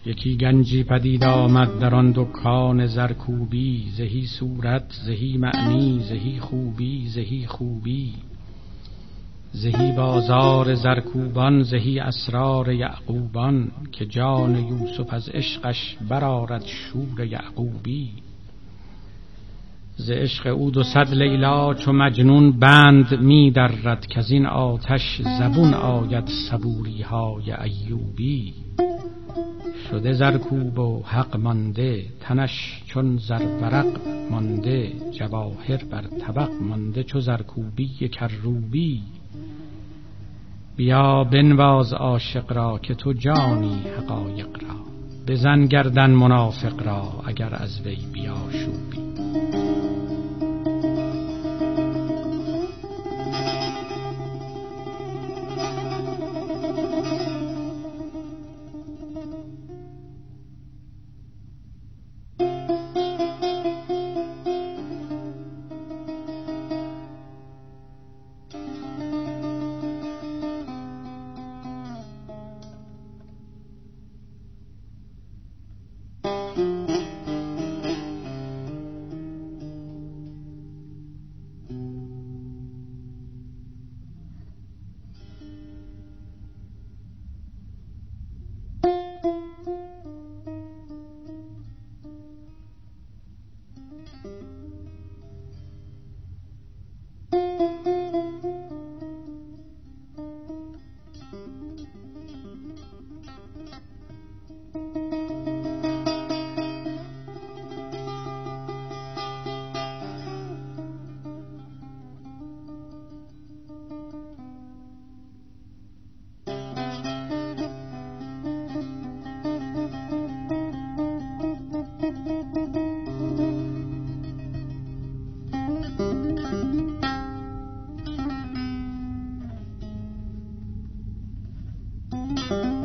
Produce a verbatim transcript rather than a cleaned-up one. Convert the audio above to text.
یکی گنجی پدید آمد در آن دکان زرکوبی، زهی صورت زهی معنی زهی خوبی زهی خوبی. زهی بازار زرکوبان زهی اسرار یعقوبان، که جان یوسف از عشقش برآرد شور یعقوبی. ز عشق او دو صد لیلا چو مجنون بند می درد، که از این آتش زبون آید صبوری های ایوبی. شده زرکوب و حق مانده، تنش چون زرورق مانده، جواهر بر طبق مانده چو زرکوبی کروبی. بیا بنواز عاشق را که تو جانی حقایق را، بزن گردن منافق را اگر از وی بیاشوبی. Thank you.